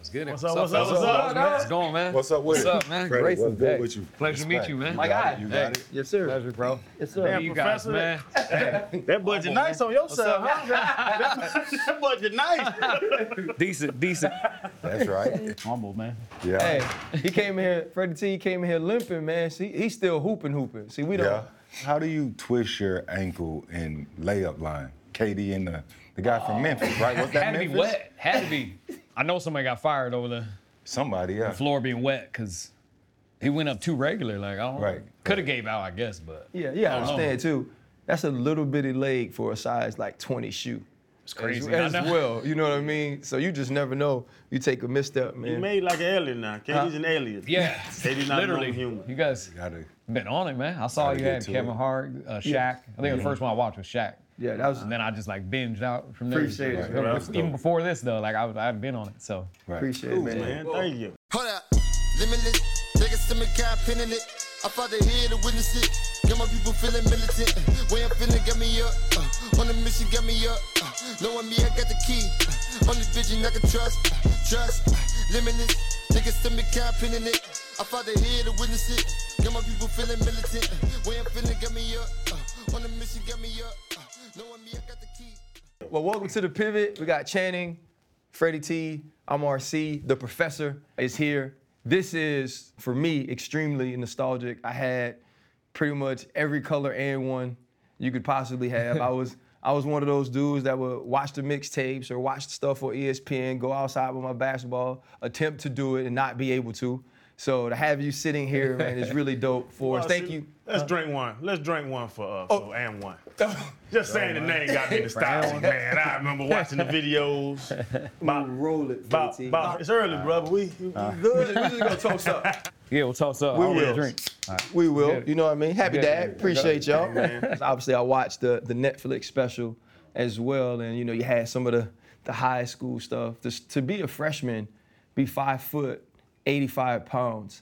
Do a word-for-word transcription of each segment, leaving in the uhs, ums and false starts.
What's good? What's up? What's up? What's up? What's going, man? What's up with What's it? up, man? Freddie, Grayson, what's good hey. with you? Pleasure to meet you, man. You My got guy. it, You got Hey. it. Yes, sir. Pleasure, bro. Yes, sir. Damn, You guys, Professor. man. Hey. That budget Humble, nice man. on your What's side, up? huh? that, that budget nice. Decent, decent. That's right. Humble, man. Yeah. Hey, he came here, Freddie T came in here limping, man. See, he's still hooping, hooping. See, we don't. Yeah. How do you twist your ankle in layup line? K D and the, the guy from Memphis, right? Was that Had to Memphis? be wet. Had to be. I know somebody got fired over the Somebody, yeah. floor being wet because he went up too regular. Like, I don't know. Right. Could have gave out, I guess, but. Yeah, yeah, I don't know. understand too. That's a little bitty leg for a size like twenty shoe. It's crazy. As, I as know. well, you know what I mean? So you just never know. You take a misstep, He man. made like an alien now. K D's Huh? an alien. Yeah. K D's not Literally. a human. You guys Gotta, been on it, man. I saw Gotta you get had to Kevin it. Hart, uh, Shaq. I think the first one I watched was Shaq. Yeah, that was. And then I just like binged out from there. Appreciate it, Right. man. That's Even dope. before this though, like I, was, I hadn't been on it, so. right. Appreciate Cool, it, man. man. Thank you. Hold up, limitless. Take a stomach, kind pinning it. I fought the head to witness it. Got my people feeling militant. Way I'm feeling got me up. Uh, on the mission got me up. Uh, knowing me, I got the key. Uh, only vision I can trust. Uh, trust. Uh, limitless. Take a stomach, kind pinning it. I fought the head to witness it. Got my people feeling militant. Way I'm feeling got me up. Uh, on the mission got me up. Uh, knowing me, I got the key. Well, welcome to the Pivot. We got Channing, Freddie T, I'm R C. The Professor is here. This is, for me, extremely nostalgic. I had pretty much every color and one you could possibly have. I was I was one of those dudes that would watch the mixtapes or watch the stuff on E S P N, go outside with my basketball, attempt to do it and not be able to. So to have you sitting here, man, is really dope for us. Well, Thank see, you. Let's drink one. Let's drink one for uh, Oh. for and one. Just saying the name got me nostalgic, man. I remember watching the videos. About, Roll it, about, Freddie T. about, it's early, brother. We, we We good. just, we just gonna toast up. Yeah, we'll toss up. We I'll get a will. drink. We will. Good. You know what I mean? Happy Good. Dad. Appreciate y'all. man. Obviously, I watched the, the Netflix special as well, and you know, you had some of the, the high school stuff. Just to be a freshman, be five foot, eighty-five pounds,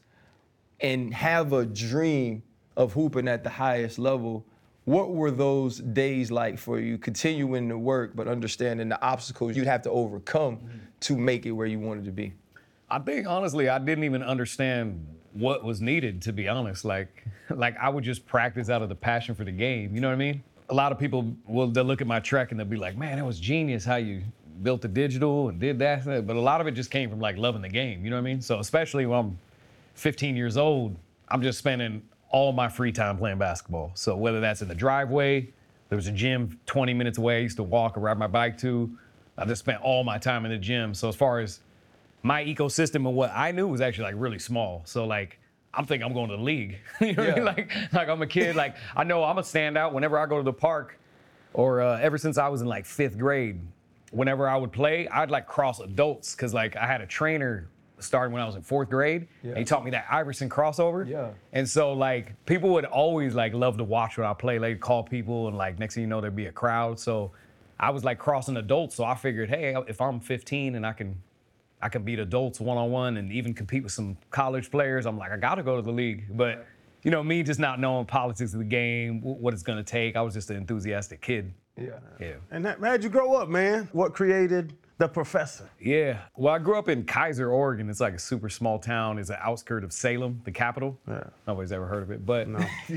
and have a dream of hooping at the highest level. What were those days like for you, continuing to work, but understanding the obstacles you'd have to overcome to make it where you wanted to be? I think honestly, I didn't even understand what was needed, to be honest. Like, like I would just practice out of the passion for the game. You know what I mean? A lot of people will they'll look at my trek and they'll be like, "Man, it was genius how you built the digital and did that." But a lot of it just came from like loving the game. You know what I mean? So especially when I'm fifteen years old, I'm just spending all my free time playing basketball. So whether that's in the driveway, there was a gym twenty minutes away I used to walk or ride my bike to. I just spent all my time in the gym. So as far as my ecosystem and what I knew was actually like really small. So like, I'm thinking I'm going to the league. You know what I mean? Yeah. Like, like I'm a kid. Like I know I'm a standout whenever I go to the park, or uh, ever since I was in like fifth grade, whenever I would play, I'd like cross adults because like I had a trainer starting when I was in fourth grade. Yeah. And he taught me that Iverson crossover. Yeah. And so like people would always like love to watch when I play. They'd call people and like next thing you know there'd be a crowd. So I was like crossing adults. So I figured, hey, if I'm fifteen and I can I can beat adults one-on-one and even compete with some college players, I'm like, I gotta go to the league. But you know, me just not knowing politics of the game, what it's gonna take, I was just an enthusiastic kid. Yeah. Yeah. And that, how'd you grow up, man? What created The Professor? Yeah. Well, I grew up in Kaiser, Oregon. It's like a super small town. It's an outskirt of Salem, the capital. Yeah. Nobody's ever heard of it. But No.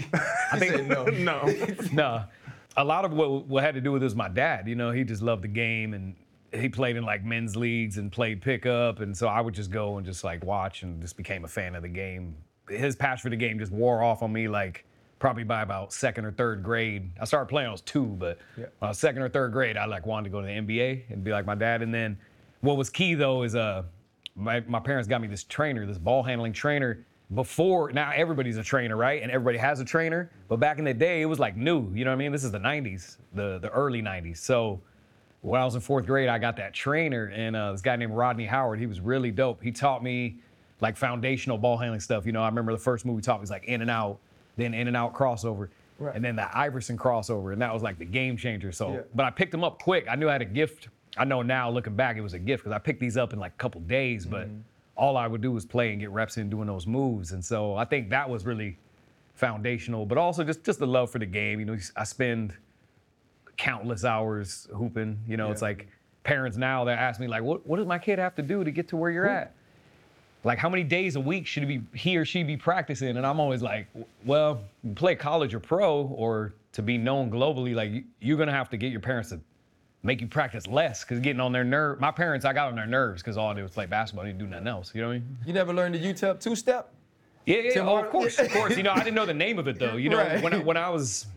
I think No. no. no. A lot of what, what had to do with it was my dad. You know, he just loved the game and he played in like men's leagues and played pickup. And so I would just go and just like watch and just became a fan of the game. His passion for the game just wore off on me like probably by about second or third grade. I started playing when I was two, but Yeah. when I was second or third grade, I like wanted to go to the N B A and be like my dad. And then what was key though is uh, my, my parents got me this trainer, this ball handling trainer. Before, now everybody's a trainer, right? And everybody has a trainer. But back in the day, it was like new. You know what I mean? This is the nineties, the, the early nineties. So when I was in fourth grade, I got that trainer, and uh, this guy named Rodney Howard, he was really dope. He taught me like foundational ball handling stuff. You know, I remember the first move he taught me was like in and out, then in and out crossover, Right. and then the Iverson crossover, and that was like the game changer. So, Yeah. but I picked them up quick. I knew I had a gift. I know now, looking back, it was a gift because I picked these up in like a couple days, but all I would do was play and get reps in doing those moves. And so I think that was really foundational, but also just, just the love for the game. You know, I spend countless hours hooping. You know, it's Yeah. like parents now that ask me like, what, what does my kid have to do to get to where you're at? Like, how many days a week should he, be, he or she be practicing? And I'm always like, well, play college or pro, or to be known globally, like, you're going to have to get your parents to make you practice less, because getting on their nerve. My parents, I got on their nerves because all I did was play basketball. I didn't do nothing else. You know what I mean? You never learned the U T E P two-step? Yeah, yeah, Tim oh, Hardaway? of course, of course. You know, I didn't know the name of it, though. You know, Right. when, I, when I was,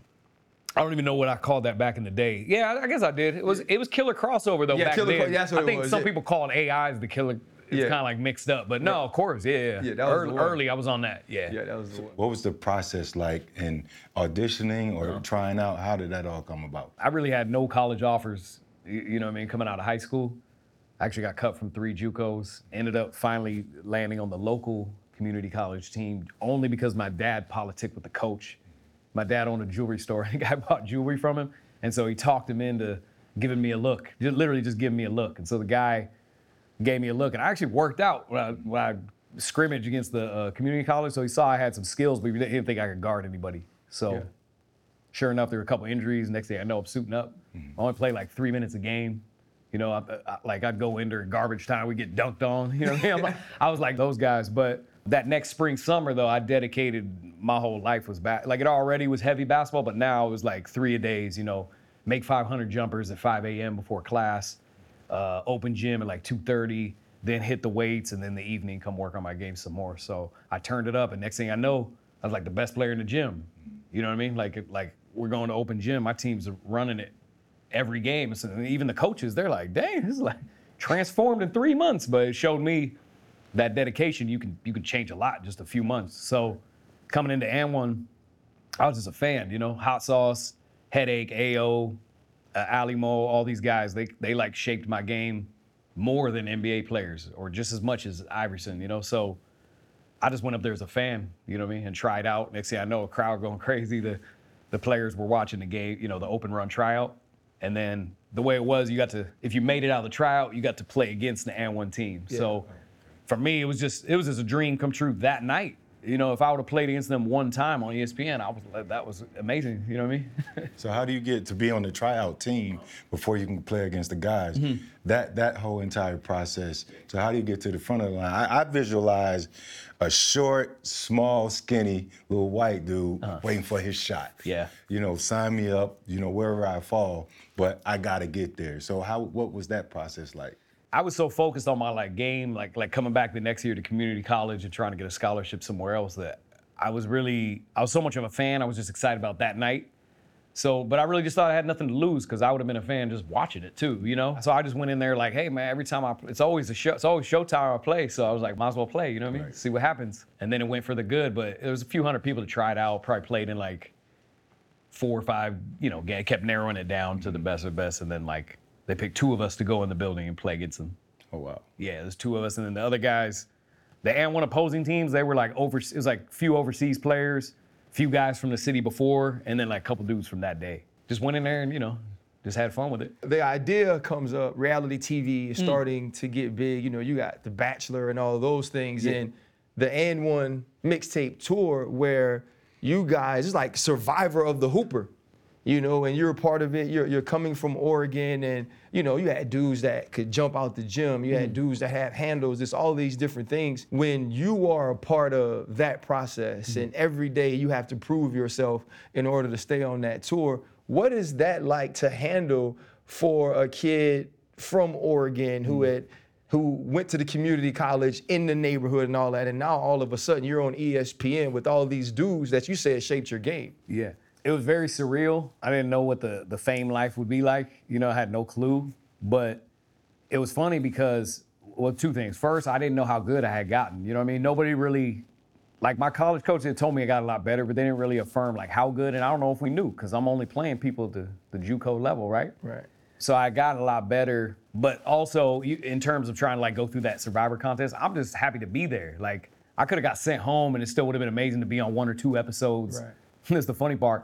I don't even know what I called that back in the day. Yeah, I, I guess I did. It was it was killer crossover, though, Yeah, back killer then. cro- that's what I it think was, some yeah. people call it A I as the killer. It's Yeah. kind of like mixed up. But no, of course, yeah, yeah. Yeah, that was early, the one. early, I was on that, yeah. Yeah, that was the one. What was the process like in auditioning or trying out? How did that all come about? I really had no college offers, you, you know what I mean, coming out of high school. I actually got cut from three JUCOs, ended up finally landing on the local community college team only because my dad politicked with the coach. My dad owned a jewelry store, and the guy bought jewelry from him, and so he talked him into giving me a look, just literally just giving me a look. And so the guy gave me a look, and I actually worked out when I, when I scrimmaged against the uh, community college, so he saw I had some skills, but he didn't think I could guard anybody. So Yeah. sure enough, there were a couple injuries. Next thing I know, I'm suiting up. I only played like three minutes a game. You know, I, I, like I'd go in during garbage time, we get dunked on. You know what I mean? I'm like, I was like those guys. But that next spring, summer, though, I dedicated my whole life was back. Like it already was heavy basketball, but now it was like three a days. You know, make five hundred jumpers at five a.m. before class, uh, open gym at like two thirty, then hit the weights, and then the evening come work on my game some more. So I turned it up, and next thing I know, I was like the best player in the gym. You know what I mean? Like like we're going to open gym, my team's running it every game. So even the coaches, they're like, dang, this is like transformed in three months. But it showed me that dedication, you can you can change a lot in just a few months. So coming into A one, I was just a fan, you know, Hot Sauce, Headache, A O, uh, Ali Mo, all these guys, they they like shaped my game more than N B A players, or just as much as Iverson, you know. So I just went up there as a fan, you know what I mean, and tried out. Next thing I know, a crowd going crazy. The the players were watching the game, you know, the open run tryout. And then the way it was, you got to, if you made it out of the tryout, you got to play against the A one team. Yeah. So for me, it was just, it was just a dream come true that night. You know, if I would have played against them one time on E S P N, I was that was amazing. You know what I mean? So how do you get to be on the tryout team before you can play against the guys? Mm-hmm. That that whole entire process. So how do you get to the front of the line? I, I visualize a short, small, skinny little white dude waiting for his shot. Uh-huh. Yeah. You know, sign me up. You know, wherever I fall, but I gotta get there. So how? What was that process like? I was so focused on my like game, like like coming back the next year to community college and trying to get a scholarship somewhere else, that I was really, I was so much of a fan. I was just excited about that night. So, but I really just thought I had nothing to lose, because I would have been a fan just watching it too, you know? So I just went in there like, hey man, every time I, it's always a show, it's always showtime I play. So I was like, might as well play, you know what I mean? Right. See what happens. And then it went for the good, but there was a few hundred people to try it out, probably played in like four or five, you know, ga- kept narrowing it down to the best of the best. And then like, they picked two of us to go in the building and play against them. Oh wow. Yeah, there's two of us, and then the other guys, the A one opposing teams, they were like over. It was like few overseas players, few guys from the city before, and then like a couple dudes from that day. Just went in there and you know, just had fun with it. The idea comes up, reality T V Mm. is starting to get big. You know, you got The Bachelor and all of those things. Yeah. And the A one mixtape tour where you guys, it's like Survivor of the Hooper, you know, and you're a part of it. You're, you're coming from Oregon, and, you know, you had dudes that could jump out the gym. You had dudes that have handles. It's all these different things. When you are a part of that process and every day you have to prove yourself in order to stay on that tour, what is that like to handle for a kid from Oregon who had who went to the community college in the neighborhood and all that, and now all of a sudden you're on E S P N with all these dudes that you said shaped your game? Yeah, it was very surreal. I didn't know what the the fame life would be like. You know, I had no clue. But it was funny because, well, two things. First, I didn't know how good I had gotten. You know what I mean? Nobody really. Like my college coach had told me I got a lot better, but they didn't really affirm like how good, and I don't know if we knew, because I'm only playing people at the, the JUCO level, right? Right. So I got a lot better, but also you- in terms of trying to like go through that Survivor contest, I'm just happy to be there. Like I could have got sent home, and it still would have been amazing to be on one or two episodes. Right. That's the funny part.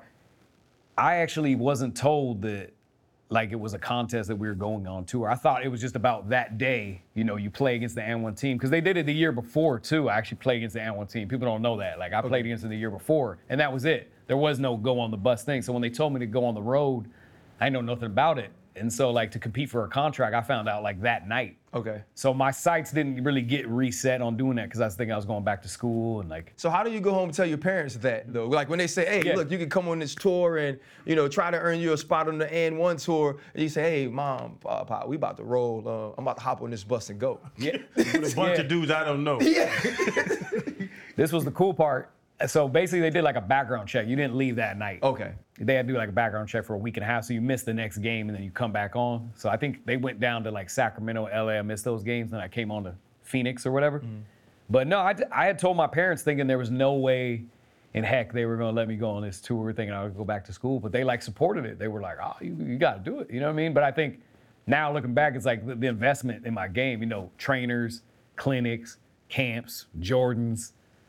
I actually wasn't told that like it was a contest that we were going on tour. I thought it was just about that day, you know, you play against the A one team, because they did it the year before too. I actually played against the A one team. People don't know that. Like I played against them the year before, and that was it. There was no go on the bus thing. So when they told me to go on the road, I didn't know nothing about it. And so like to compete for a contract, I found out like that night. Okay. So my sights didn't really get reset on doing that because I was thinking I was going back to school and like. So how do you go home and tell your parents that though? Like when they say, hey, Yeah. look, you can come on this tour and, you know, try to earn you a spot on the and one tour. And you say, hey, mom, pop, pop, we about to roll. Uh, I'm about to hop on this bus and go. Yeah. With a bunch Yeah. of dudes I don't know. This was the cool part. So basically they did like a background check. You didn't leave that night. Okay. They had to do like a background check for a week and a half, so you missed the next game and then you come back on. So I think they went down to like Sacramento, L A. I missed those games, and I came on to Phoenix or whatever. Mm-hmm. But no, I, I had told my parents thinking there was no way in heck they were gonna let me go on this tour, thinking I would go back to school. But they like supported it. They were like, oh, you, you gotta do it. You know what I mean? But I think now looking back, it's like the, the investment in my game, you know, trainers, clinics, camps, Jordans,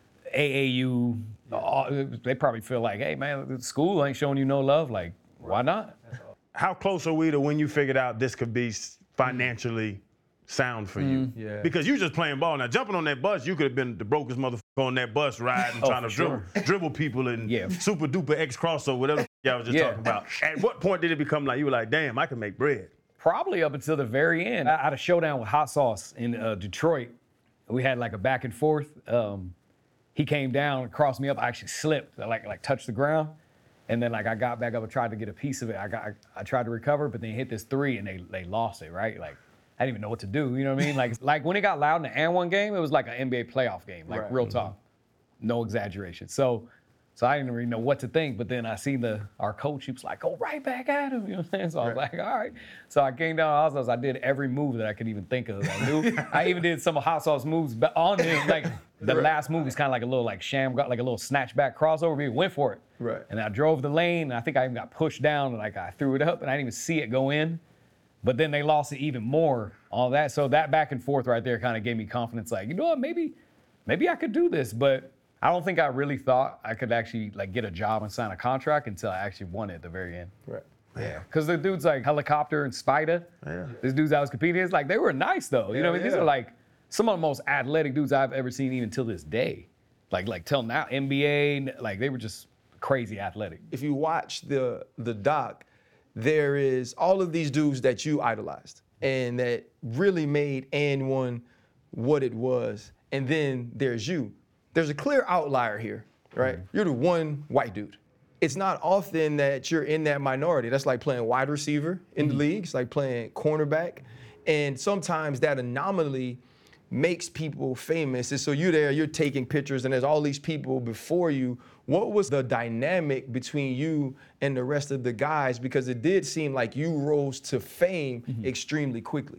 A A U, all, they probably feel like, hey man, school ain't showing you no love. Like, why not? How close are we to when you figured out this could be financially sound for you? Yeah. Because you just playing ball. Now, jumping on that bus, you could have been the brokest motherfucker on that bus riding, Oh, trying to for dribble, sure. dribble people and Yeah. super duper X crossover, whatever the y'all was just Yeah. talking about. At what point did it become like, you were like, damn, I can make bread? Probably up until the very end. I had a showdown with Hot Sauce in uh, Detroit. We had like a back and forth. Um, he came down and crossed me up. I actually slipped. I like like touched the ground, and then like I got back up and tried to get a piece of it. I got I, I tried to recover, but then hit this three and they they lost it. Right, like I didn't even know what to do. You know what I mean? Like like when it got loud in the and one game, it was like an N B A playoff game. Like Right. real talk, no exaggeration. So. So I didn't really know what to think, but then I seen the our coach, he was like, go right back at him, you know what I'm saying? So I was like, all right. So I came down Hot Sauce, I did every move that I could even think of. I knew, I even did some of Hot Sauce moves but on him, like the last move was kind of like a little like sham, got like a little snatch back crossover, he went for it. Right. And I drove the lane, and I think I even got pushed down, and like I threw it up, and I didn't even see it go in. But then they lost it even more, all that. So that back and forth right there kind of gave me confidence, like, you know what, maybe, maybe I could do this, but I don't think I really thought I could actually like get a job and sign a contract until I actually won it at the very end. Right. Yeah. Because the dudes like Helicopter and Spider, Yeah. these dudes I was competing against, like they were nice though. You know what I mean? These yeah. are like some of the most athletic dudes I've ever seen even till this day. Like like till now, N B A, like they were just crazy athletic. If you watch the the doc, there is all of these dudes that you idolized and that really made and one what it was. And then there's you. There's a clear outlier here, right? You're the one white dude. It's not often that you're in that minority. That's like playing wide receiver in the league. It's like playing cornerback. And sometimes that anomaly makes people famous. And so you're there, you're taking pictures, and there's all these people before you. What was the dynamic between you and the rest of the guys? Because it did seem like you rose to fame extremely quickly.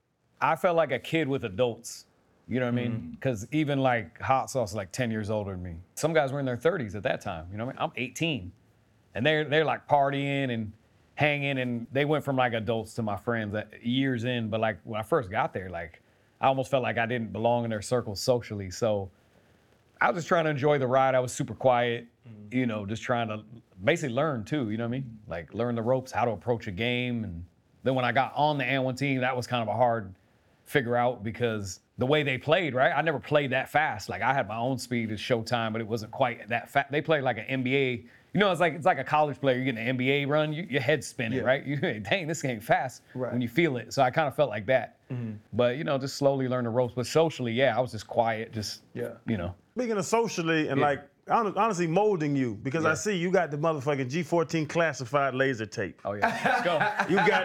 I felt like a kid with adults. You know what I mean? Because even like Hot Sauce is like ten years older than me. Some guys were in their thirties at that time. You know what I mean? I'm eighteen. And they're, they're like partying and hanging, and they went from like adults to my friends at years in. But like when I first got there, like I almost felt like I didn't belong in their circle socially. So I was just trying to enjoy the ride. I was super quiet, you know, just trying to basically learn too, you know what I mean? Like learn the ropes, how to approach a game. And then when I got on the and one team, that was kind of a hard figure out because the way they played, right? I never played that fast. Like I had my own speed at Showtime, but it wasn't quite that fast. They played like an N B A. You know, it's like it's like a college player. You get an N B A run, you, your head's spinning, Yeah. right? You dang, this game fast Right. when you feel it. So I kind of felt like that. But you know, just slowly learn the ropes. But socially, yeah, I was just quiet, just Yeah. you know. Speaking of socially and Yeah. like hon- honestly molding you, because I Yeah. see you got the motherfucking G fourteen classified laser tape. Oh yeah, let's go. You got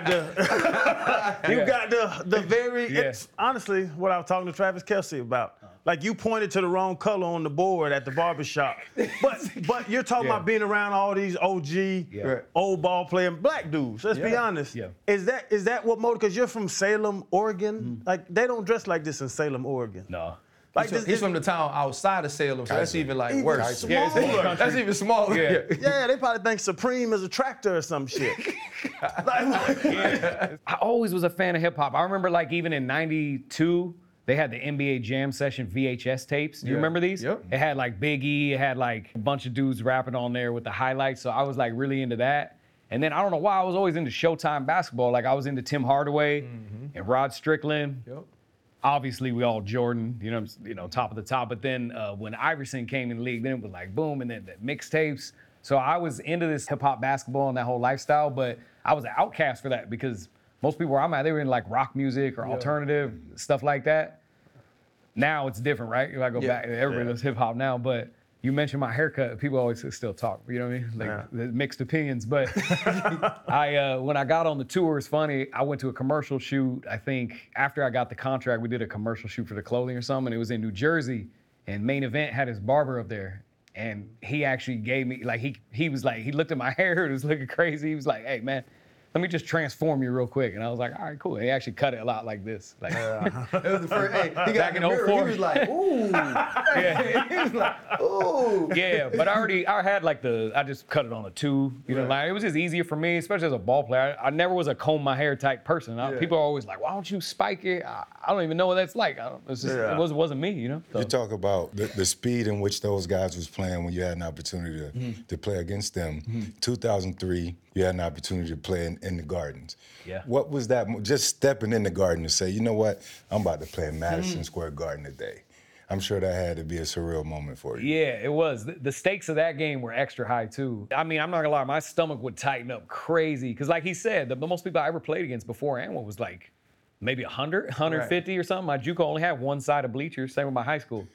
the, you Yeah. got the the very. Yeah. It's honestly what I was talking to Travis Kelce about. Like you pointed to the wrong color on the board at the barbershop, but but you're talking Yeah. about being around all these O G, Yeah. Right. old ball playing black dudes. Let's be Yeah. honest. Yeah. Is that is that what molded? Because you're from Salem, Oregon. Mm-hmm. Like they don't dress like this in Salem, Oregon. No. Like He's, this, from, he's this- from the town outside of Salem, so that's Kaiser. even like Even worse. smaller. Yeah, it's- it's- That's even smaller. Yeah. Yeah, they probably think Supreme is a tractor or some shit. Like, I always was a fan of hip hop. I remember like even in ninety-two, they had the N B A Jam Session V H S tapes. Do you Yeah. remember these? Yep. It had like Big E, it had like a bunch of dudes rapping on there with the highlights. So I was like really into that. And then I don't know why I was always into Showtime basketball. Like I was into Tim Hardaway and Rod Strickland. Yep. Obviously, we all Jordan, you know, you know, top of the top. But then uh, when Iverson came in the league, then it was like boom, and then the mixtapes. So I was into this hip hop basketball and that whole lifestyle, but I was an outcast for that because most people where I'm at, they were in like rock music or alternative stuff like that. Now it's different, right? If I go Yeah. back, everybody Yeah. does hip hop now, but you mentioned my haircut, people always still talk, you know what I mean? Like Yeah. there's mixed opinions, but I uh, when I got on the tour, it's funny, I went to a commercial shoot, I think after I got the contract, we did a commercial shoot for the clothing or something, and it was in New Jersey, and Main Event had his barber up there, and he actually gave me, like he he was like, he looked at my hair, it was looking crazy, he was like, hey man, let me just transform you real quick. And I was like, all right, cool. And he actually cut it a lot like this. Like, It was the first. Hey, he got Back in in the mirror. oh four. He was like, ooh. yeah. He was like, ooh. Yeah, but I already, I had like the, I just cut it on a two, you know, like it was just easier for me, especially as a ball player. I, I never was a comb my hair type person. I, Yeah. People are always like, why don't you spike it? I, I don't even know what that's like. I don't, it's just, Yeah. it was, wasn't me, you know? So, You talk about the, the speed in which those guys was playing when you had an opportunity to, Mm-hmm. to play against them. two thousand three, you had an opportunity to play in, in the Gardens. Yeah. What was that? mo- Just stepping in the Garden to say, you know what, I'm about to play in Mm-hmm. Madison Square Garden today. I'm sure that had to be a surreal moment for you. yeah, it was. The, the stakes of that game were extra high too. I mean, I'm not gonna lie, my stomach would tighten up crazy. Cause like he said, the, the most people I ever played against before and was like maybe one hundred, one fifty or something. My JUCO only had one side of bleachers, same with my high school.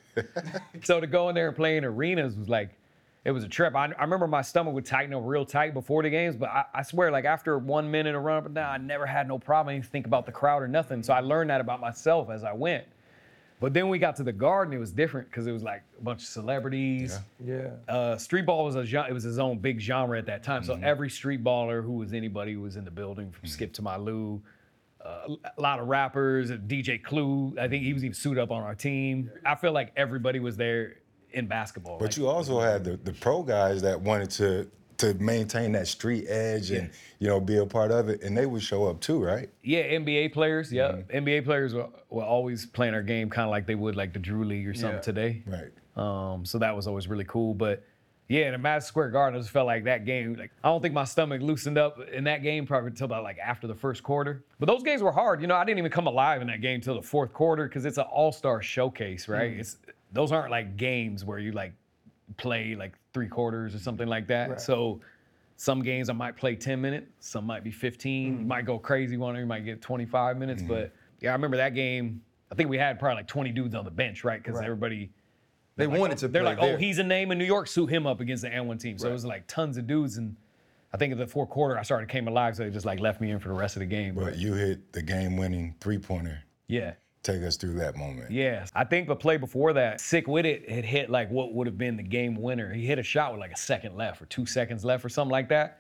So to go in there and play in arenas was like, it was a trip. I, I remember my stomach would tighten up real tight before the games, but I, I swear, like after one minute of run up and down, I never had no problem. I didn't think about the crowd or nothing. So I learned that about myself as I went. But then we got to the Garden, it was different because it was like a bunch of celebrities. Yeah. Uh, street ball was a gen- it was his own big genre at that time. So every street baller who was anybody who was in the building, from Skip to Malou, uh, a lot of rappers, D J Clue. I think he was even suited up on our team. I feel like everybody was there in basketball. But like, you also had the, the pro guys that wanted to to maintain that street edge and you know be a part of it, and they would show up too, right? Yeah, N B A players. Yeah, N B A players were, were always playing our game kind of like they would like the Drew League or something Yeah. today. Right. Um, so that was always really cool. But yeah, in the Madison Square Garden, I just felt like that game. Like I don't think my stomach loosened up in that game probably until about like after the first quarter. But those games were hard. You know, I didn't even come alive in that game till the fourth quarter because it's an all-star showcase, right? It's those aren't like games where you like play like three quarters or something like that. So some games I might play ten minutes, some might be fifteen. You might go crazy one, or you might get twenty-five minutes. But yeah, I remember that game. I think we had probably like twenty dudes on the bench, right? Because everybody. They Like, wanted to They're play like, there. oh, he's a name in New York, suit him up against the N one team. So it Right. was like tons of dudes. And I think in the fourth quarter, I started came alive, so they just like left me in for the rest of the game. But you hit the game-winning three-pointer. yeah. Take us through that moment. Yeah. I think the play before that, Sick With It had hit like what would have been the game winner. He hit a shot with like a second left or two seconds left or something like that.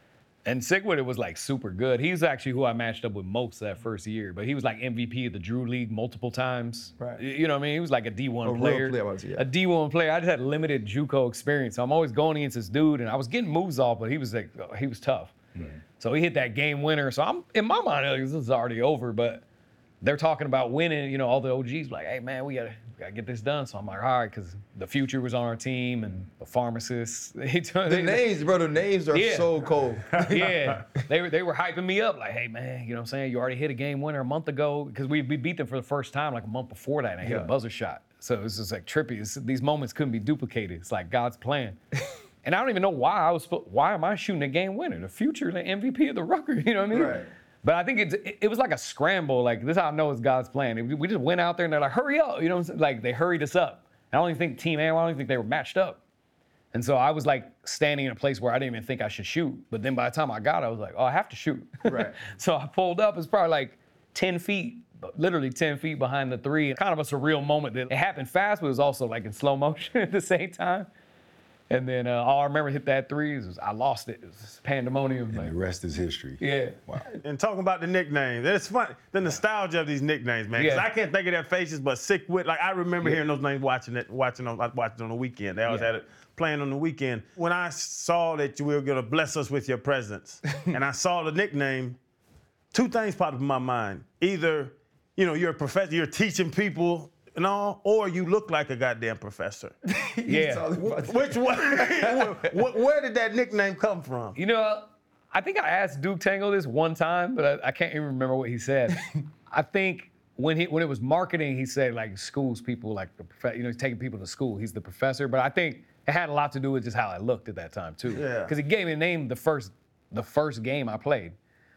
And Sick With It was like super good. He's actually who I matched up with most that first year, but he was like M V P of the Drew League multiple times. Right. Y- You know what I mean? He was like a D one A real player. player, I would say, yeah. A D one player. I just had limited JUCO experience. So I'm always going against this dude, and I was getting moves off, but he was like, he was tough. So he hit that game winner. So I'm in my mind, like, this is already over, but they're talking about winning. You know, all the O Gs like, hey man, we gotta, we gotta get this done. So I'm like, all right, because the future was on our team and the pharmacist. The names, bro, the names are Yeah. so cold. yeah, they were they were hyping me up like, hey man, you know what I'm saying? You already hit a game winner a month ago because we, we beat them for the first time like a month before that, and I hit Yeah. a buzzer shot. So it was just like trippy. It's, these moments couldn't be duplicated. It's like God's plan. And I don't even know why I was. spo- Why am I shooting a game winner? The future, the M V P of the Rucker. You know what I mean? Right. But I think it's, it, it was like a scramble. Like this, is how I know it's God's plan. It- we just went out there and they're like, hurry up. You know what I'm saying? Like they hurried us up. I don't even think Team A, I don't even think they were matched up. And so I was like standing in a place where I didn't even think I should shoot. But then by the time I got it, I was like, oh, I have to shoot. Right. So I pulled up. It's probably like ten feet, literally ten feet behind the three. Kind of a surreal moment that it happened fast, but it was also like in slow motion at the same time. And then uh, all I remember hit that three is I lost it. It was pandemonium. And Like, the rest is history. yeah. Wow. And talking about the nicknames, it's fun. The nostalgia of these nicknames, man. 'Cause Yeah. I can't think of their faces, but Sick With. Like I remember hearing those names, watching it, watching on, watching on the weekend. They always Yeah. had it playing on the weekend. When I saw that you were gonna bless us with your presence, and I saw the nickname, two things popped in my mind. Either, you know, you're a professor, you're teaching people and all, or you look like a goddamn professor. Yeah. Talking about that. Which one? where, where did that nickname come from? You know, I think I asked Duke Tango this one time, but I, I can't even remember what he said. I think when he when it was marketing, he said like schools people like the prof- you know he's taking people to school. He's the professor, but I think it had a lot to do with just how I looked at that time too. Yeah. Because he gave me a name the first the first game I played.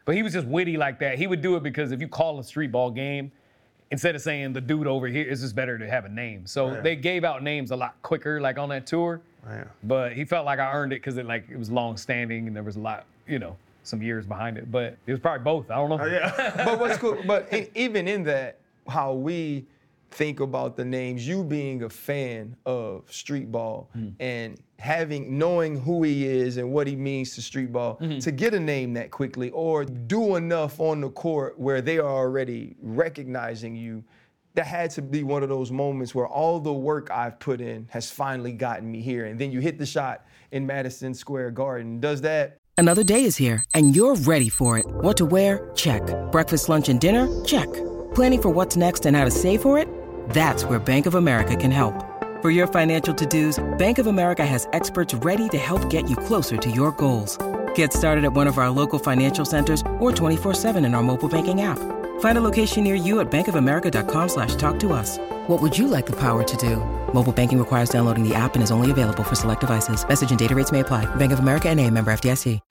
But he was just witty like that. He would do it because if you call a street ball game, instead of saying the dude over here, it's just better to have a name. So Right. they gave out names a lot quicker, like on that tour. Man. But he felt like I earned it because it like it was long standing and there was a lot, you know, some years behind it. But it was probably both. I don't know. Oh, yeah. But what's cool, but in, even in that, how we think about the names, you being a fan of street ball Mm-hmm. and having, knowing who he is and what he means to street ball, Mm-hmm. to get a name that quickly or do enough on the court where they are already recognizing you, that had to be one of those moments where all the work I've put in has finally gotten me here. And then you hit the shot in Madison Square Garden. Does that? Another day is here, and you're ready for it. What to wear? Check. Breakfast, lunch, and dinner? Check. Planning for what's next and how to save for it? That's where Bank of America can help. For your financial to-dos, Bank of America has experts ready to help get you closer to your goals. Get started at one of our local financial centers or twenty-four seven in our mobile banking app. Find a location near you at bankofamerica.com slash talk to us. What would you like the power to do? Mobile banking requires downloading the app and is only available for select devices. Message and data rates may apply. Bank of America N A, member F D I C.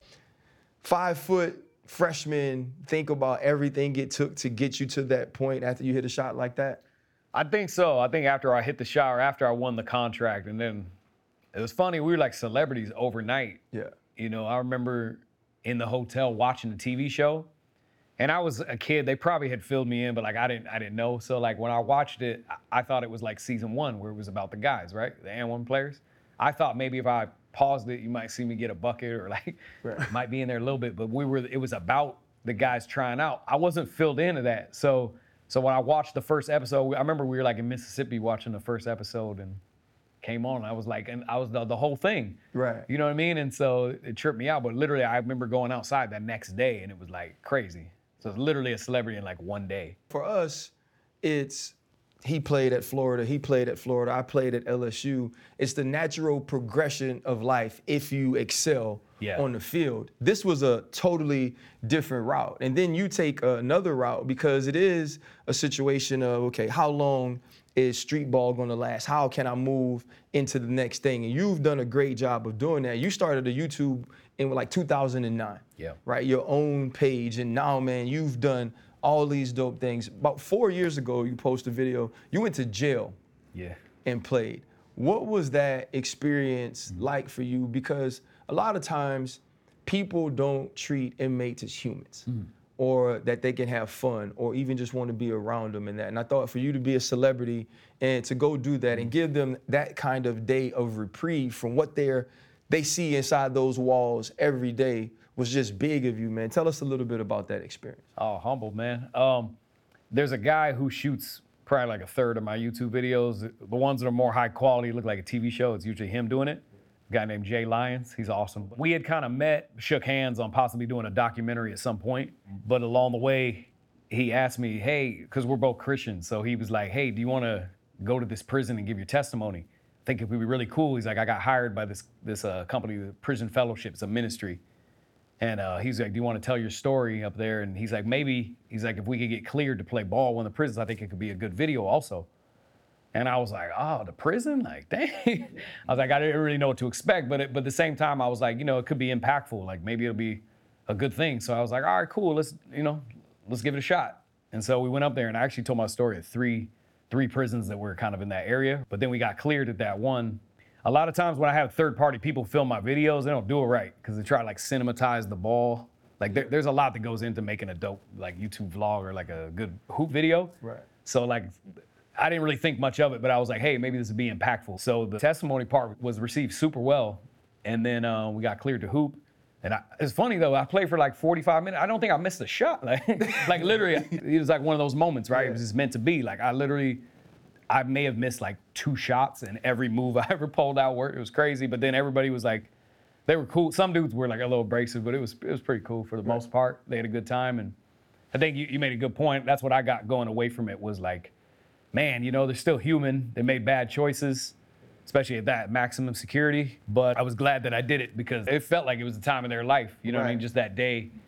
Five foot freshman, think about everything it took to get you to that point after you hit a shot like that? I think so. I think after I hit the shot or after I won the contract, and then it was funny, we were like celebrities overnight. Yeah. You know, I remember in the hotel watching the T V show, and I was a kid. They probably had filled me in, but like I didn't, I didn't know. So like when I watched it, I, I thought it was like season one where it was about the guys, right, the and one players. I thought maybe if I paused it, you might see me get a bucket or like Right. might be in there a little bit. But we were, it was about the guys trying out. I wasn't filled into that. So so when I watched the first episode, I remember we were like in Mississippi watching the first episode and came on. I was like, and I was the, the whole thing. Right. You know what I mean? And so it tripped me out. But literally, I remember going outside that next day, and it was like crazy. So it's literally a celebrity in like one day. For us, it's he played at Florida, he played at Florida, I played at L S U. It's the natural progression of life if you excel Yeah. on the field. This was a totally different route. And then you take another route because it is a situation of, okay, how long is street ball going to last? How can I move into the next thing? And you've done a great job of doing that. You started a YouTube in like two thousand nine, Yeah. right? Your own page. And now, man, you've done all these dope things. About four years ago, you posted a video. You went to jail Yeah. and played. What was that experience like for you? Because a lot of times people don't treat inmates as humans or that they can have fun or even just want to be around them and that. And I thought for you to be a celebrity and to go do that and give them that kind of day of reprieve from what they're, they see inside those walls every day was just big of you, man. Tell us a little bit about that experience. Oh, humble, man. Um, there's a guy who shoots probably like a third of my YouTube videos. The ones that are more high quality look like a T V show. It's usually him doing it. A guy named Jay Lyons. He's awesome. We had kind of met, shook hands on possibly doing a documentary at some point. But along the way, he asked me, hey, because we're both Christians. So he was like, hey, do you want to go to this prison and give your testimony? I think it would be really cool. He's like, I got hired by this, this uh, company, the Prison Fellowship. It's a ministry. And uh, he's like, do you want to tell your story up there? And he's like, maybe, he's like, if we could get cleared to play ball in the prisons, I think it could be a good video also. And I was like, oh, the prison? Like, dang. I was like, I didn't really know what to expect. But, it, but at the same time, I was like, you know, it could be impactful. Like, maybe it'll be a good thing. So I was like, all right, cool. Let's, you know, let's give it a shot. And so we went up there and I actually told my story at three, three prisons that were kind of in that area. But then we got cleared at that one. A lot of times when I have third-party people film my videos, they don't do it right because they try to like cinematize the ball. Like there, there's a lot that goes into making a dope like YouTube vlog or like a good hoop video. Right. So like, I didn't really think much of it, but I was like, hey, maybe this would be impactful. So the testimony part was received super well, and then uh, we got cleared to hoop. And I, it's funny though, I played for like forty-five minutes. I don't think I missed a shot. Like, like literally, it was like one of those moments, right? Yeah. It was just meant to be. Like I literally. I may have missed like two shots and every move I ever pulled out worked. It was crazy, but then everybody was like, they were cool. Some dudes were like a little abrasive, but it was it was pretty cool for the most part. They had a good time, and I think you, you made a good point. That's what I got going away from it was like, man, you know, they're still human. They made bad choices, especially at that maximum security. But I was glad that I did it because it felt like it was the time of their life. You know what I mean? Right. Just that day.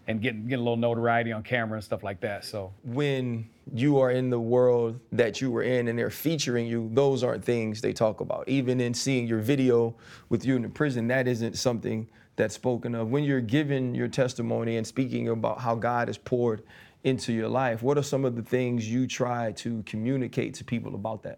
and getting getting a little notoriety on camera and stuff like that. So When you are in the world that you were in and they're featuring you, those aren't things they talk about. Even in seeing your video with you in the prison, that isn't something that's spoken of. When you're giving your testimony and speaking about how God has poured into your life, what are some of the things you try to communicate to people about that?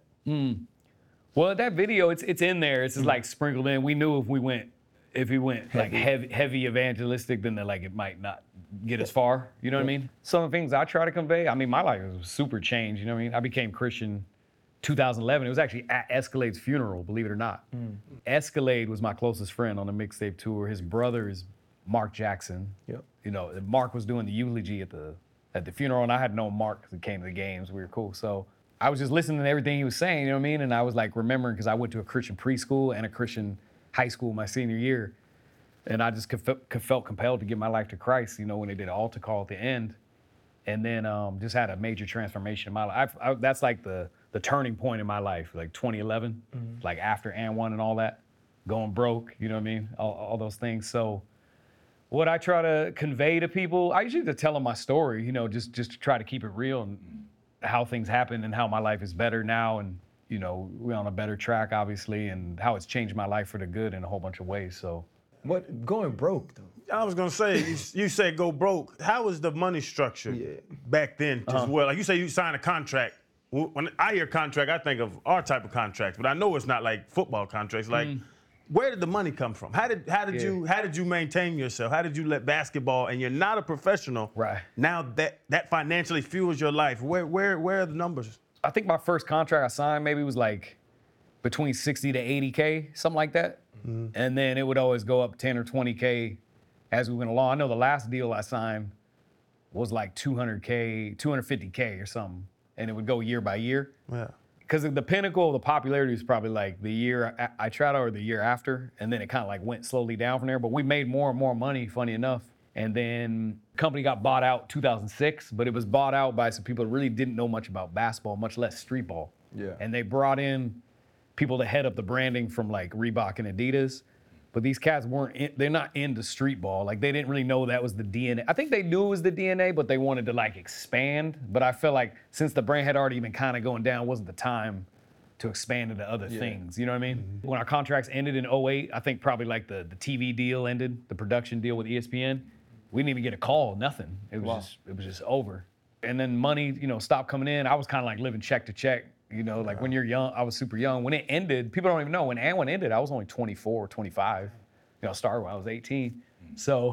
Well, that video, it's it's in there. It's just like sprinkled in. We knew if we went, if we went like heavy, heavy evangelistic, then like it might not get as far. You know what I mean? Some of the things I try to convey. I mean, my life was super changed. You know what I mean? I became Christian two thousand eleven. It was actually at Escalade's funeral, believe it or not. Escalade was my closest friend on the mixtape tour. His brother is Mark Jackson. Yep. You know, Mark was doing the eulogy at the at the funeral, and I had known Mark because he came to the games. We were cool. So I was just listening to everything he was saying, you know what I mean? And I was like remembering, because I went to a Christian preschool and a Christian high school my senior year. And I just conf- felt compelled to give my life to Christ, you know, when they did an altar call at the end. And then um, just had a major transformation in my life. I, I, that's like the the turning point in my life, like twenty eleven, mm-hmm. like after and one and all that, going broke, you know what I mean? All, all those things. So what I try to convey to people, I usually just tell them my story, you know, just, just to try to keep it real and how things happen and how my life is better now. And, you know, we're on a better track, obviously, and how it's changed my life for the good in a whole bunch of ways, so. What, going broke though? I was gonna say, you, you said go broke. How was the money structure Yeah. back then as Uh-huh. well? Like you say, you signed a contract. When I hear contract, I think of our type of contracts, but I know it's not like football contracts. Like, where did the money come from? How did how did Mm. Yeah. you how did you maintain yourself? How did you let basketball, and you're not a professional, Right. now that that financially fuels your life? Where where where are the numbers? I think my first contract I signed maybe was like between sixty to eighty K, something like that. And then it would always go up ten or twenty K as we went along. I know the last deal I signed was like two hundred K, two hundred fifty K or something. And it would go year by year. Yeah. Because the pinnacle of the popularity was probably like the year I, I tried or the year after. And then it kind of like went slowly down from there. But we made more and more money, funny enough. And then the company got bought out two thousand six, but it was bought out by some people that really didn't know much about basketball, much less street ball. Yeah. And they brought in people to head up the branding from like Reebok and Adidas. But these cats weren't, in, they're not into street ball. Like they didn't really know that was the D N A. I think they knew it was the D N A, but they wanted to like expand. But I feel like since the brand had already been kind of going down, it wasn't the time to expand into other Yeah. things. You know what I mean? When our contracts ended in oh eight, I think probably like the, the T V deal ended, the production deal with E S P N. We didn't even get a call, nothing. It was Wow. just it was just over. And then money, you know, stopped coming in. I was kind of like living check to check. You know, like when you're young, I was super young. When it ended, people don't even know. When and when it ended, I was only twenty-four, twenty-five. You know, I started when I was eighteen. So,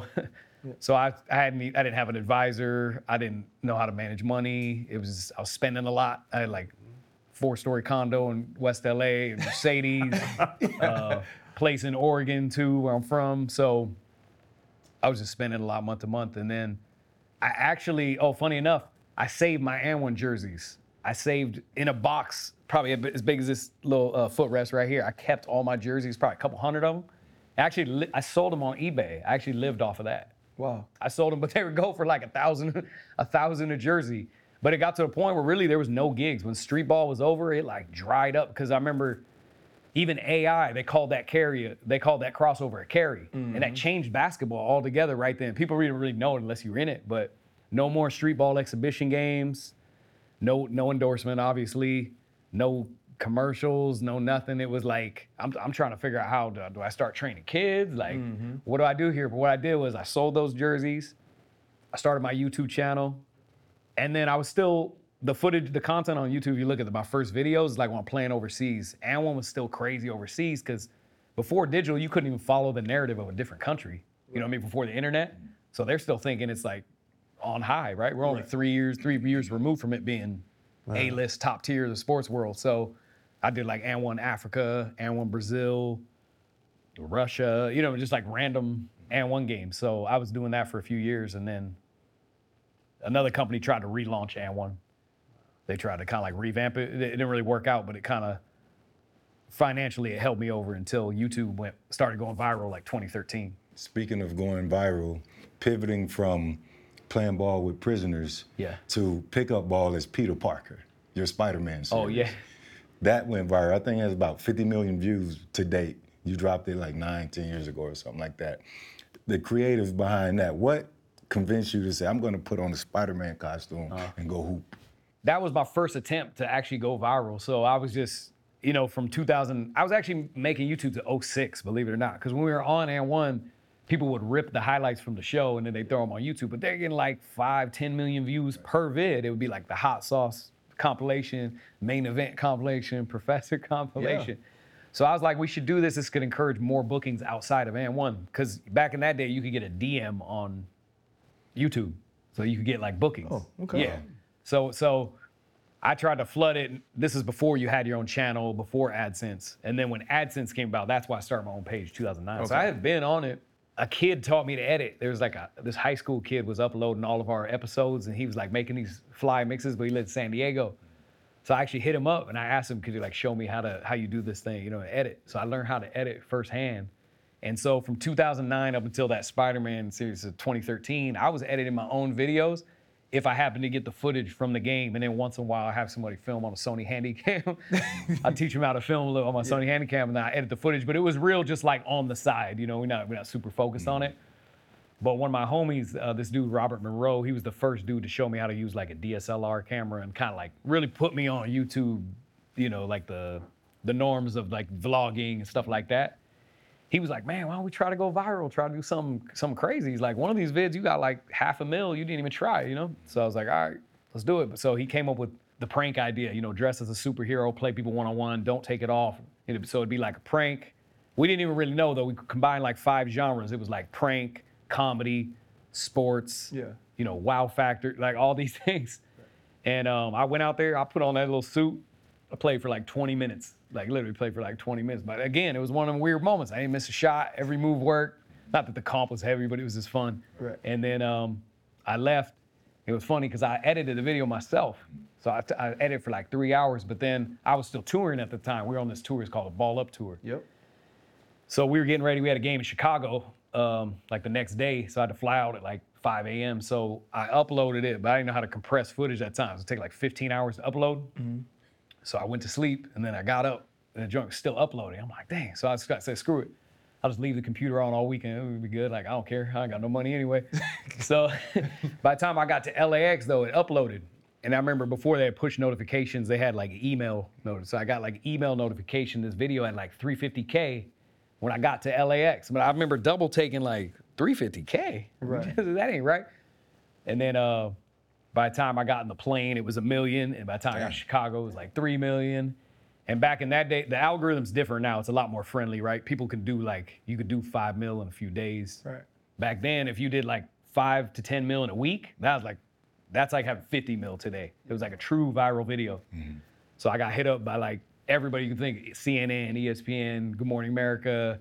so I, I hadn't, I didn't have an advisor. I didn't know how to manage money. It was, I was spending a lot. I had like four-story condo in West L A, and Mercedes, uh, place in Oregon too, where I'm from. So I was just spending a lot month to month. And then I actually, oh, funny enough, I saved my and one jerseys. I saved in a box, probably as big as this little uh, footrest right here. I kept all my jerseys, probably a couple hundred of them. Actually, li- I sold them on eBay. I actually lived off of that. Wow. I sold them, but they would go for like a thousand, a thousand a jersey. But it got to the point where really there was no gigs. When street ball was over, it like dried up. Because I remember even A I, they called that carry, they called that crossover a carry. Mm-hmm. And that changed basketball altogether right then. People didn't really know it unless you were in it. But no more street ball exhibition games. No, no endorsement, obviously. No commercials, no nothing. It was like, I'm, I'm trying to figure out how do, do I start training kids? Like, mm-hmm. what do I do here? But what I did was I sold those jerseys. I started my YouTube channel. And then I was still, the footage, the content on YouTube, you look at the, my first videos, like when I'm playing overseas. And one was still crazy overseas because before digital, you couldn't even follow the narrative of a different country. You know what I mean? Before the internet. So they're still thinking it's like on high, right? We're only right. three years, three years removed from it being right. A-list, top tier of the sports world. So I did like and one Africa, and one Brazil, Russia, you know, just like random and one games. So I was doing that for a few years, and then another company tried to relaunch and one. They tried to kind of like revamp it. It didn't really work out, but it kind of financially it held me over until YouTube went started going viral like twenty thirteen. Speaking of going viral, pivoting from playing ball with prisoners yeah. to pick up ball as Peter Parker, your Spider-Man series. Oh, yeah. That went viral. I think it has about fifty million views to date. You dropped it like nine, ten years ago or something like that. The creative behind that, what convince you to say, I'm going to put on a Spider-Man costume Uh-huh. and go hoop? That was my first attempt to actually go viral. So I was just, you know, from two thousand, I was actually making YouTube to oh six, believe it or not. Because when we were on and one, people would rip the highlights from the show and then they throw them on YouTube. But they're getting like five, ten million views per vid. It would be like the hot sauce compilation, main event compilation, professor compilation. Yeah. So I was like, we should do this. This could encourage more bookings outside of and one. Because back in that day, you could get a D M on YouTube. So you could get like bookings. Oh, okay. Yeah. So, so I tried to flood it. This is before you had your own channel, before AdSense. And then when AdSense came about, that's why I started my own page, two thousand nine. Okay. So I had been on it. A kid taught me to edit. There was like a, this high school kid was uploading all of our episodes and he was like making these fly mixes, but he lived in San Diego. So I actually hit him up and I asked him, could you like show me how to, how you do this thing, you know, edit. So I learned how to edit firsthand. And so from two thousand nine up until that Spider-Man series of twenty thirteen, I was editing my own videos if I happened to get the footage from the game. And then once in a while I have somebody film on a Sony Handycam. I teach them how to film a little on my Sony yeah. Handycam and then I edit the footage. But it was real just like on the side, you know, we're not, we're not super focused mm-hmm. on it. But one of my homies, uh, this dude, Robert Monroe, he was the first dude to show me how to use like a D S L R camera and kind of like really put me on YouTube, you know, like the, the norms of like vlogging and stuff like that. He was like, man, why don't we try to go viral, try to do something, something crazy. He's like, one of these vids, you got like half a mil, you didn't even try, you know? So I was like, all right, let's do it. But so he came up with the prank idea, you know, dress as a superhero, play people one-on-one, don't take it off. So it'd be like a prank. We didn't even really know though, we combined like five genres. It was like prank, comedy, sports, yeah. you know, wow factor, like all these things. And um, I went out there, I put on that little suit, I played for like twenty minutes, like literally played for like twenty minutes. But again, it was one of them weird moments. I didn't miss a shot, every move worked. Not that the comp was heavy, but it was just fun. Right. And then um, I left. It was funny because I edited the video myself. So I, I edited for like three hours, but then I was still touring at the time. We were on this tour, it's called a Ball Up Tour. Yep. So we were getting ready, we had a game in Chicago, um, like the next day, so I had to fly out at like five a.m. So I uploaded it, but I didn't know how to compress footage at times. It took like fifteen hours to upload. Mm-hmm. So I went to sleep, and then I got up, and the junk was still uploading. I'm like, dang. So I said, screw it. I'll just leave the computer on all weekend. It would be good. Like, I don't care. I ain't got no money anyway. So by the time I got to L A X, though, it uploaded. And I remember before they had push notifications, they had like email notice. So I got like email notification. This video had like three fifty K when I got to L A X. But I remember double taking like three fifty K. Right. That ain't right. And then uh, by the time I got in the plane, it was a million. And by the time Damn. I got to Chicago, it was like three million. And back in that day, the algorithm's different now. It's a lot more friendly, right? People can do like, you could do five mil in a few days. Right. Back then, if you did like five to ten mil in a week, that was like, that's like having fifty mil today. It was like a true viral video. Mm-hmm. So I got hit up by like everybody you can think, C N N, E S P N, Good Morning America,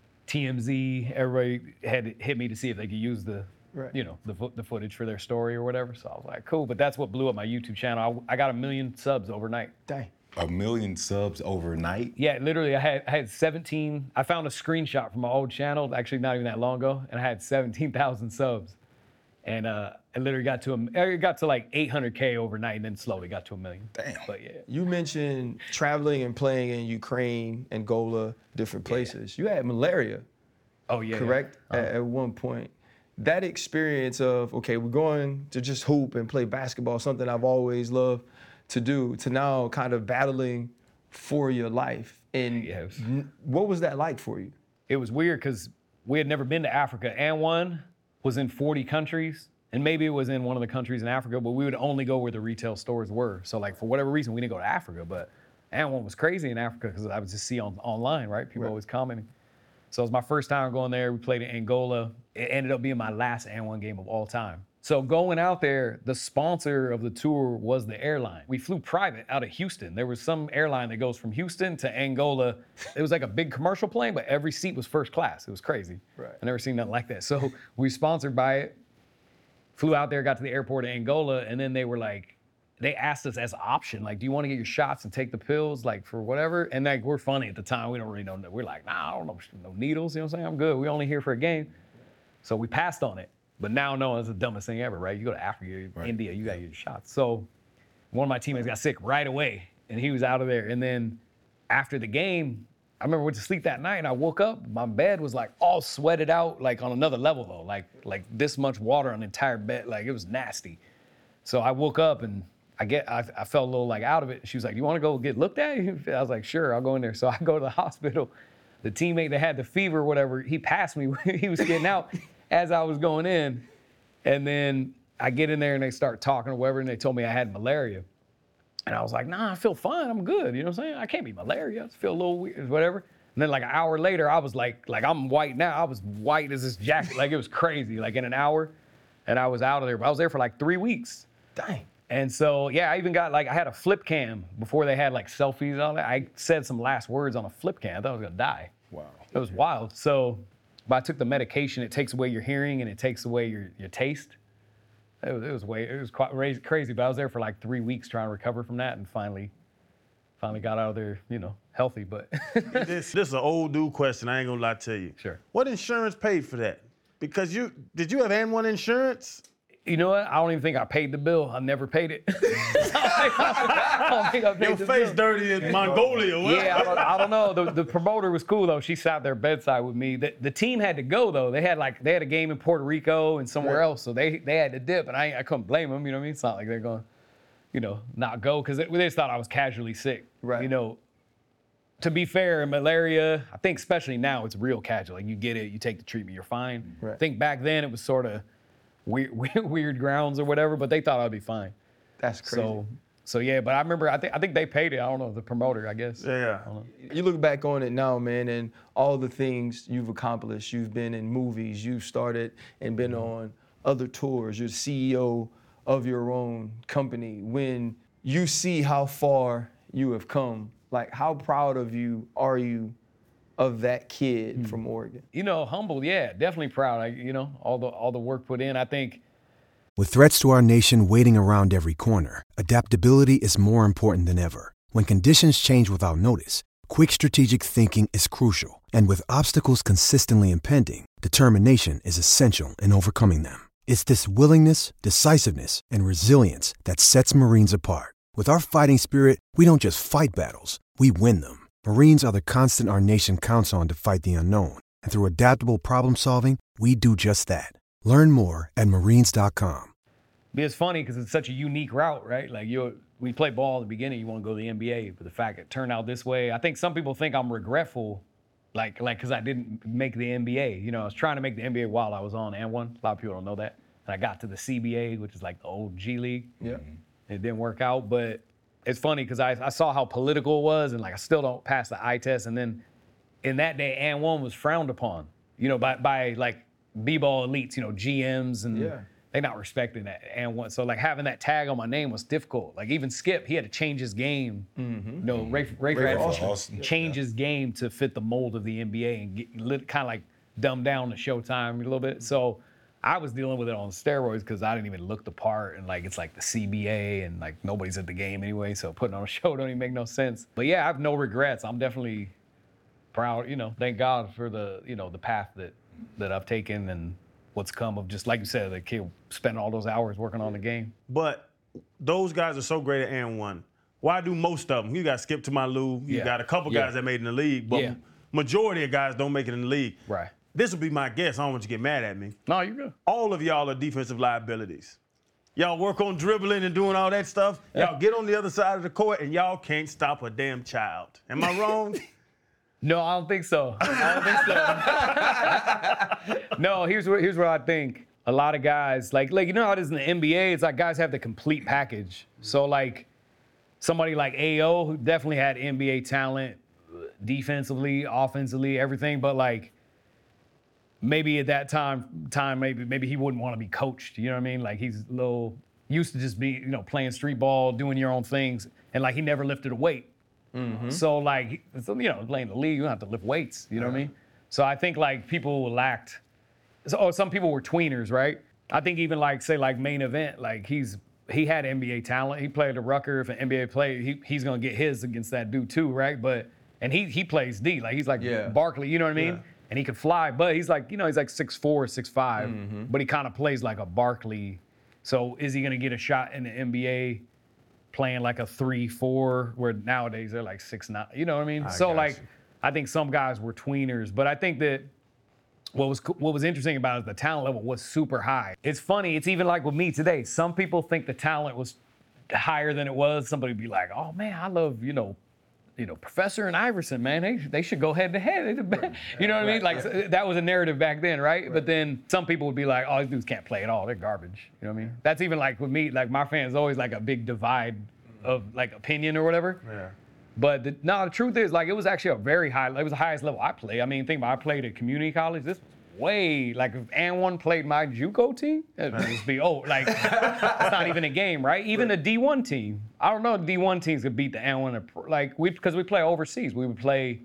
T M Z. Everybody had hit me to see if they could use the, right. you know, the, fo- the footage for their story or whatever. So I was like, cool. But that's what blew up my YouTube channel. I, I got a million subs overnight. Dang. A million subs overnight? Yeah, literally, I had I had seventeen. I found a screenshot from my old channel, actually not even that long ago, and I had seventeen thousand subs. And uh, I literally got to a, it got to like eight hundred K overnight, and then slowly got to a million. Damn. But yeah. You mentioned traveling and playing in Ukraine, Angola, different places. Yeah. You had malaria. Oh yeah. Correct? Yeah. Uh-huh. At, at one point. That experience of, okay, we're going to just hoop and play basketball, something I've always loved to do, to now kind of battling for your life. And yes. what was that like for you? It was weird because we had never been to Africa. And one was in forty countries, and maybe it was in one of the countries in Africa, but we would only go where the retail stores were. So like for whatever reason, we didn't go to Africa, but and one was crazy in Africa because I would just see on online, right? People right. always commenting. So it was my first time going there. We played in Angola. It ended up being my last and one game of all time. So going out there, the sponsor of the tour was the airline. We flew private out of Houston. There was some airline that goes from Houston to Angola. It was like a big commercial plane, but every seat was first class. It was crazy. Right. I never seen nothing like that. So we sponsored by it, flew out there, got to the airport in Angola, and then they were like, they asked us as an option, like, do you want to get your shots and take the pills, like for whatever? And like, we're funny at the time. We don't really know. We're like, nah, I don't know, no needles. You know what I'm saying? I'm good. We only here for a game. So we passed on it. But now knowing it's the dumbest thing ever, right? You go to Africa, right. India, you got your shots. So one of my teammates got sick right away, and he was out of there. And then after the game, I remember I went to sleep that night and I woke up, my bed was like all sweated out, like on another level though, like like this much water on the entire bed, like it was nasty. So I woke up and I get, I, I felt a little like out of it. She was like, you wanna go get looked at? I was like, sure, I'll go in there. So I go to the hospital. The teammate that had the fever, whatever, he passed me, he was getting out as I was going in. And then I get in there and they start talking or whatever, and they told me I had malaria. And I was like, nah, I feel fine, I'm good. You know what I'm saying? I can't be malaria, I feel a little weird, whatever. And then like an hour later, I was like, like I'm white now. I was white as this jacket, like it was crazy, like in an hour. And I was out of there, but I was there for like three weeks. Dang. And so, yeah, I even got like, I had a flip cam before they had like selfies and all that. I said some last words on a flip cam. I thought I was gonna die. Wow. It was wild. So, but I took the medication. It takes away your hearing and it takes away your, your taste. It was, it was way, it was quite crazy, but I was there for like three weeks trying to recover from that and finally, finally got out of there, you know, healthy, but. This, this is an old dude question, I ain't gonna lie to you. Sure. What insurance paid for that? Because you, did you have A N one insurance? You know what? I don't even think I paid the bill. I never paid it. I don't think I paid Your the face bill. dirty in Mongolia. What? Yeah, I don't, I don't know. The, the promoter was cool though. She sat there bedside with me. The, the team had to go though. They had like they had a game in Puerto Rico and somewhere else, so they they had to dip, and I I couldn't blame them. You know what I mean? It's not like they're going, you know, not go because they, they just thought I was casually sick. Right. You know. To be fair, malaria, I think especially now it's real casual. Like you get it, you take the treatment, you're fine. Right. I think back then it was sort of weird, weird, weird grounds or whatever, but they thought I'd be fine. That's crazy. So, so yeah, but I remember, I think I think they paid it. I don't know, the promoter, I guess. Yeah. I don't know. You look back on it now, man, and all the things you've accomplished. You've been in movies, you've started and been on other tours. You're the C E O of your own company. When you see how far you have come, like how proud of you are you of that kid from Oregon? You know, humbled, yeah, definitely proud. I, you know, all the all the work put in. I think. With threats to our nation waiting around every corner, adaptability is more important than ever. When conditions change without notice, quick strategic thinking is crucial. And with obstacles consistently impending, determination is essential in overcoming them. It's this willingness, decisiveness, and resilience that sets Marines apart. With our fighting spirit, we don't just fight battles, we win them. Marines are the constant our nation counts on to fight the unknown. And through adaptable problem solving, we do just that. Learn more at marines dot com. It's funny because it's such a unique route, right? Like you, we play ball in the beginning, you want to go to the N B A, but the fact it turned out this way, I think some people think I'm regretful, like like because I didn't make the N B A. You know, I was trying to make the N B A while I was on A N one. A lot of people don't know that. And I got to the C B A, which is like the old G League. Yeah. It didn't work out, but it's funny because I, I saw how political it was, and like I still don't pass the eye test. And then in that day, A N one was frowned upon, you know, by by like b-ball elites, you know, G Ms, and Yeah. they not respecting that A N one. So like having that tag on my name was difficult. Like even Skip, he had to change his game. Mm-hmm. You know, Ray, Ray, Ray had to Austin. change his game to fit the mold of the N B A and get kind of like dumb down the Showtime a little bit. So I was dealing with it on steroids because I didn't even look the part, and like it's like the C B A and like nobody's at the game anyway, so putting on a show don't even make no sense. But yeah, I have no regrets. I'm definitely proud, you know, thank God for the, you know, the path that that I've taken and what's come of just like you said, the kid spent all those hours working on the game. But those guys are so great at A N one. Why do most of them? You got Skip to my Lou, you Yeah. got a couple Yeah. guys that made it in the league, but Yeah. majority of guys don't make it in the league. Right. This will be my guess. I don't want you to get mad at me. No, you're good. All of y'all are defensive liabilities. Y'all work on dribbling and doing all that stuff. Y'all get on the other side of the court and y'all can't stop a damn child. Am I wrong? No, I don't think so. I don't think so. No, here's what here's what I think. A lot of guys, like like you know how it is in the N B A, it's like guys have the complete package. So like somebody like A O, who definitely had N B A talent, defensively, offensively, everything, but like maybe at that time time maybe maybe he wouldn't want to be coached. You know what I mean? Like he's a little used to just be, you know, playing street ball, doing your own things, and like he never lifted a weight. Mm-hmm. So like, so, you know, playing the league, you don't have to lift weights. You know what I mean? So I think like people lacked. So, oh, some people were tweeners, right? I think even like say like main event, like he's he had N B A talent. He played at Rucker. If an N B A player, he he's gonna get his against that dude too, right? But and he he plays D, like he's like Yeah. Barkley, you know what I mean? Yeah. And he could fly, but he's like, you know, he's like six four, six five, Mm-hmm. but he kind of plays like a Barkley. So is he gonna get a shot in the N B A playing like a three four, where nowadays they're like six nine? You know what I mean? I so got like, you. I think some guys were tweeners, but I think that what was what was interesting about it is the talent level was super high. It's funny, it's even like with me today. Some people think the talent was higher than it was. Somebody would be like, oh man, I love, you know, you know, Professor and Iverson, man, they, they should go head to head. You know what I mean? Like so that was a narrative back then, right? right? But then some people would be like, oh, these dudes can't play at all. They're garbage. You know what I mean? That's even like with me, like my fans always like a big divide of like opinion or whatever. Yeah. But the, no, the truth is like it was actually a very high, it was the highest level I played. I mean, think about it, I played at community college. This was way, like if and one played my JUCO team, it would just be, oh, like, it's not even a game, right? Even the D one team, I don't know if D one teams could beat the and one, like, we because we play overseas. We would play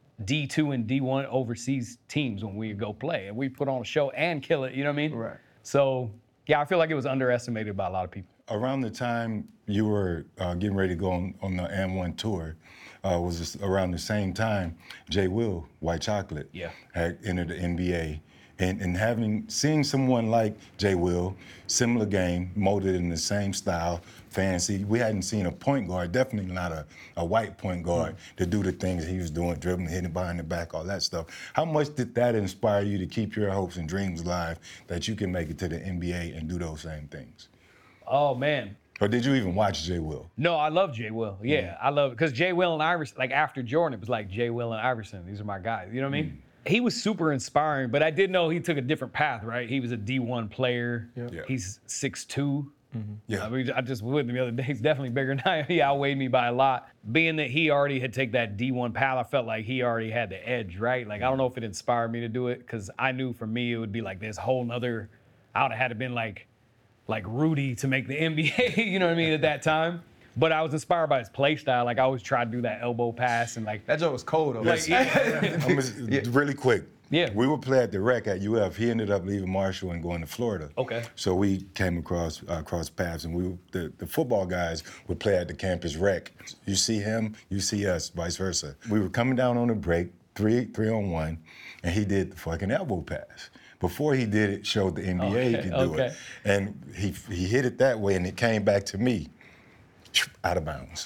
D two and D one overseas teams when we would go play, and we put on a show and kill it, you know what I mean? Right. So, yeah, I feel like it was underestimated by a lot of people. Around the time you were uh, getting ready to go on, on the and one tour, uh, was just around the same time Jay Will, White Chocolate, Yeah. had entered the N B A. And, and having, seeing someone like Jay Will, similar game, molded in the same style, fancy. We hadn't seen a point guard, definitely not a, a white point guard, mm. to do the things he was doing, dribbling, hitting behind the back, all that stuff. How much did that inspire you to keep your hopes and dreams alive that you can make it to the N B A and do those same things? Oh, man. Or did you even watch Jay Will? No, I love Jay Will. Yeah, mm. I love it. Because Jay Will and Iverson, like after Jordan, it was like Jay Will and Iverson. These are my guys. You know what I mean? Mm. He was super inspiring, but I did know he took a different path, right? He was a D one player. Yep. Yeah. He's six two. Mm-hmm. Yeah. I mean, I just with him the other day. He's definitely bigger than I am. He outweighed me by a lot. Being that he already had taken that D one path, I felt like he already had the edge, right? Like, I don't know if it inspired me to do it, because I knew for me it would be like this whole nother, I would have had to been like, like Rudy to make the N B A, you know what I mean, at that time. But I was inspired by his play style. Like, I always tried to do that elbow pass and like. That joke was cold, though. Like, yeah. I'm just, yeah. Really quick. Yeah. We would play at the rec at U F. He ended up leaving Marshall and going to Florida. Okay. So we came across uh, cross paths, and we the, the football guys would play at the campus rec. You see him, you see us, vice versa. We were coming down on a break, three three on one, and he did the fucking elbow pass. Before he did it, showed the N B A okay. he could do okay. it, and he he hit it that way, and it came back to me, out of bounds.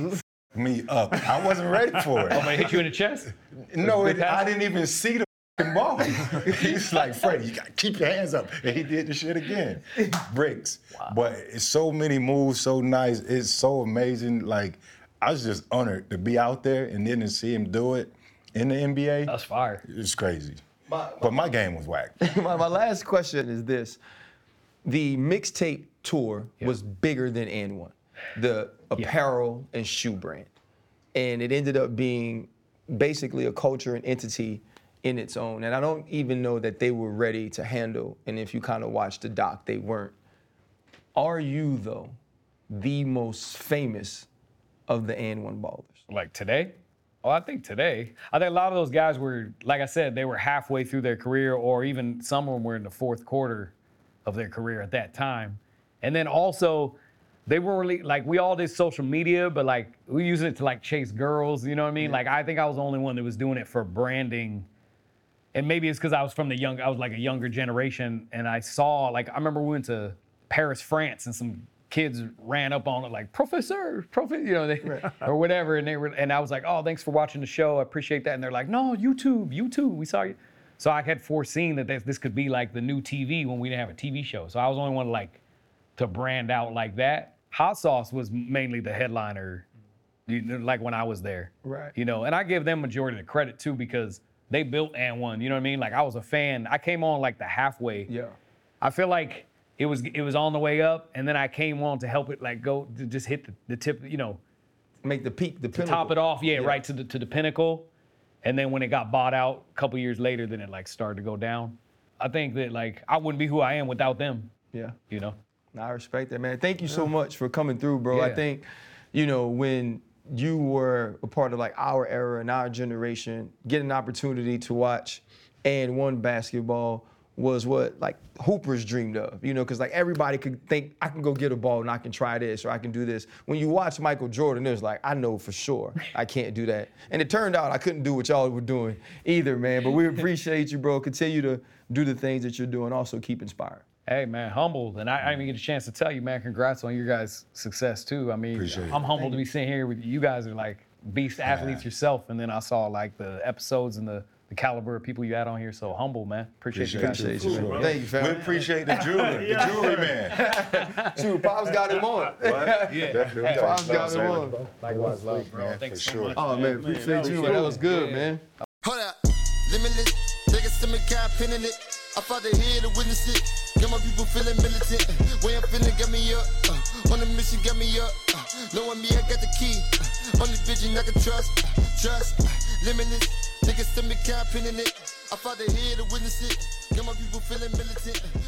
Me up. I wasn't ready for it. Oh, man, hit you in the chest? No, it, I didn't even see the ball. He's like, Freddie, you gotta keep your hands up. And he did the shit again. Bricks. Wow. But it's so many moves, so nice. It's so amazing. Like, I was just honored to be out there and then to see him do it in the N B A. That's fire. It's crazy. My, my, but my game was whack. my, my last question is this. The mixtape tour yeah. was bigger than and one, the apparel yeah. and shoe brand. And it ended up being basically a culture and entity in its own. And I don't even know that they were ready to handle, and if you kind of watch the doc, they weren't. Are you, though, the most famous of the and one ballers? Like today? Oh, I think today. I think a lot of those guys were, like I said, they were halfway through their career, or even some of them were in the fourth quarter of their career at that time. And then also, they weren't really, like, we all did social media, but like, we used it to like chase girls, you know what I mean? Yeah. Like, I think I was the only one that was doing it for branding. And maybe it's because I was from the young, I was like a younger generation, and I saw, like, I remember we went to Paris, France, and some kids ran up on it like, Professor, Professor, you know, they, right. or whatever, and they were, and I was like, oh, thanks for watching the show, I appreciate that. And they're like, no, YouTube, YouTube, we saw you. So I had foreseen that this, this could be like the new T V when we didn't have a T V show. So I was the only one like to brand out like that. Hot Sauce was mainly the headliner, you know, like when I was there. Right. You know, and I give them majority of the credit too, because they built and one, you know what I mean? Like, I was a fan. I came on like the halfway. Yeah. I feel like it was it was on the way up, and then I came on to help it like go to just hit the, the tip, you know. Make the peak, the pinnacle. Top it off, yeah, yeah, right to the to the pinnacle. And then when it got bought out a couple years later, then it like started to go down. I think that like I wouldn't be who I am without them. Yeah. You know. I respect that, man. Thank you so much for coming through, bro. Yeah. I think, you know, when you were a part of like our era and our generation, getting an opportunity to watch and one basketball was what like hoopers dreamed of, you know, because like everybody could think, I can go get a ball and I can try this or I can do this. When you watch Michael Jordan, it was like, I know for sure I can't do that. And it turned out I couldn't do what y'all were doing either, man. But we appreciate you, bro. Continue to do the things that you're doing. Also keep inspired. Hey, man, humbled. And I, I didn't even get a chance to tell you, man, congrats on your guys' success, too. I mean, Appreciate I'm it. humbled to be sitting here with you. You guys are like beast athletes yourself, and then I saw like the episodes and the, the caliber of people you had on here. So humble, man. Appreciate, you guys. Appreciate you, man. Thank you, fam. We appreciate the jewelry, the jewelry man. Shoot, Pops got him on. What? Yeah. Definitely. Pops got him on. Likewise, love, bro. Man, Thanks for so sure. much. Oh, man, appreciate you, man. That was good, man. Hold up, limitless. Niggas to me, got pinning it. I fought the head to witness it. Got my people feeling militant. Way I'm feeling, got me up. Uh, on the mission, got me up. Uh, knowing me, I got the key. Uh, only vision I can trust. Uh, trust. Uh, limitless. Niggas to me, got pinning it. I fought the head to witness it. Got my people feeling militant.